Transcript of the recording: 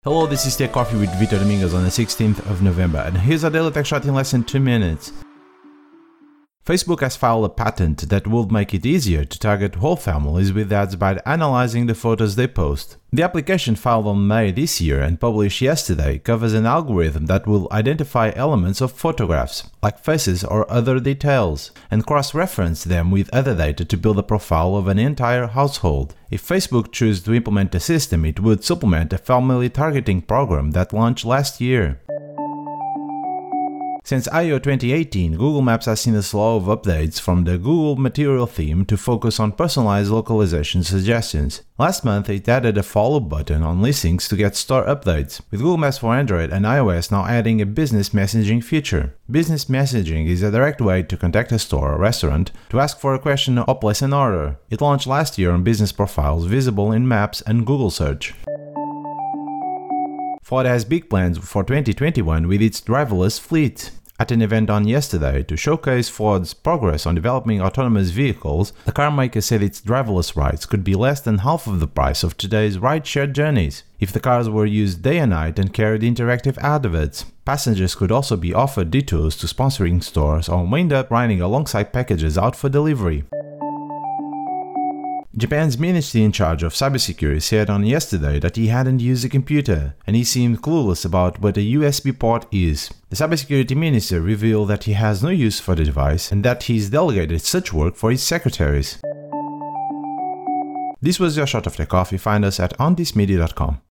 Hello, this is Tech Coffee with Vitor Domingos on the 16th of November, and here's our daily tech shot in less than 2 minutes. Facebook has filed a patent that will make it easier to target whole families with ads by analyzing the photos they post. The application filed on May this year and published yesterday covers an algorithm that will identify elements of photographs, like faces or other details, and cross-reference them with other data to build a profile of an entire household. If Facebook chooses to implement the system, it would supplement a family targeting program that launched last year. Since I/O 2018, Google Maps has seen a slow of updates from the Google Material theme to focus on personalized localization suggestions. Last month, it added a follow button on listings to get store updates, with Google Maps for Android and iOS now adding a business messaging feature. Business messaging is a direct way to contact a store or restaurant to ask for a question or place an order. It launched last year on business profiles visible in Maps and Google Search. Ford has big plans for 2021 with its driverless fleet. At an event on yesterday to showcase Ford's progress on developing autonomous vehicles, the carmaker said its driverless rides could be less than half of the price of today's ride-share journeys, if the cars were used day and night and carried interactive adverts. Passengers could also be offered detours to sponsoring stores or wind up riding alongside packages out for delivery. Japan's ministry in charge of cybersecurity said on yesterday that he hadn't used a computer, and he seemed clueless about what a USB port is. The cybersecurity minister revealed that he has no use for the device and that he's delegated such work for his secretaries. This was your shot of tech coffee. Find us at onthismedia.com.